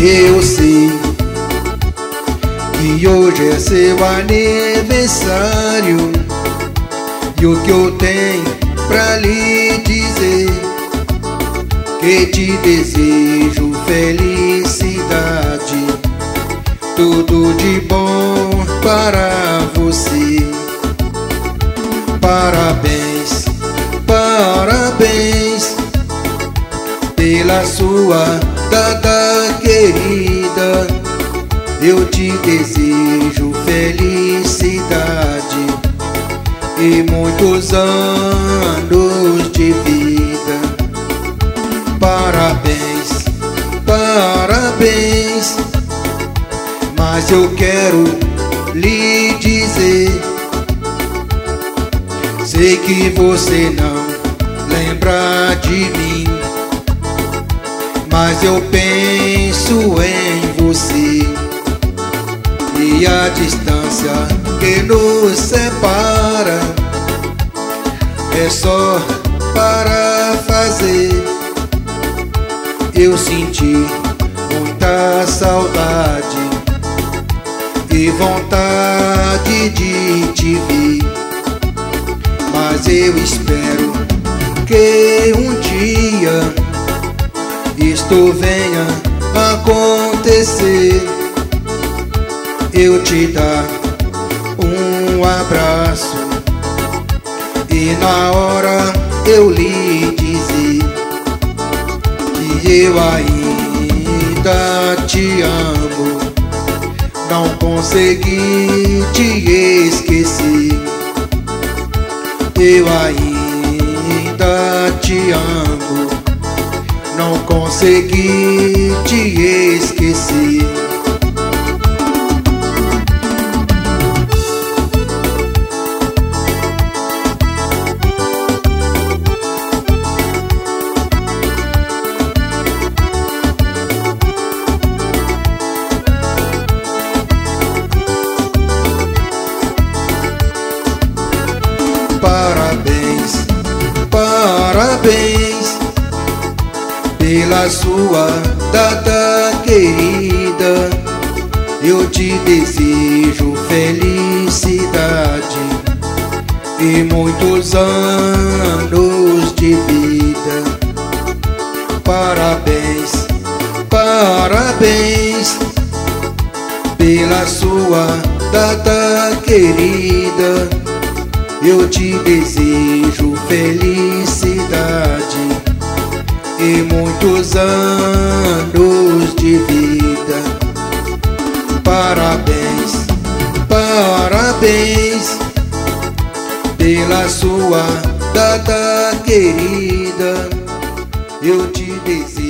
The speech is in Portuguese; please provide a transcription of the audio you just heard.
Eu sei que hoje é seu aniversário, e o que eu tenho pra lhe dizer, que te desejo felicidade, tudo de bom para você. Parabéns, parabéns pela sua data querida. Eu te desejo felicidade e muitos anos de vida. Parabéns, parabéns, mas eu quero lhe dizer, sei que você não lembra de mim, mas eu penso em você. E a distância que nos separa é só para fazer eu sentir muita saudade e vontade de te ver. Mas eu espero que um dia isto venha acontecer, eu te dar um abraço e na hora eu lhe dizer que eu ainda te amo, não consegui te esquecer. Eu ainda te amo, não consegui te esquecer. Parabéns, parabéns pela sua data querida. Eu te desejo felicidade e muitos anos de vida. Parabéns, parabéns pela sua data querida. Eu te desejo felicidade e muitos anos de vida. Parabéns, parabéns pela sua data querida. Eu te desejo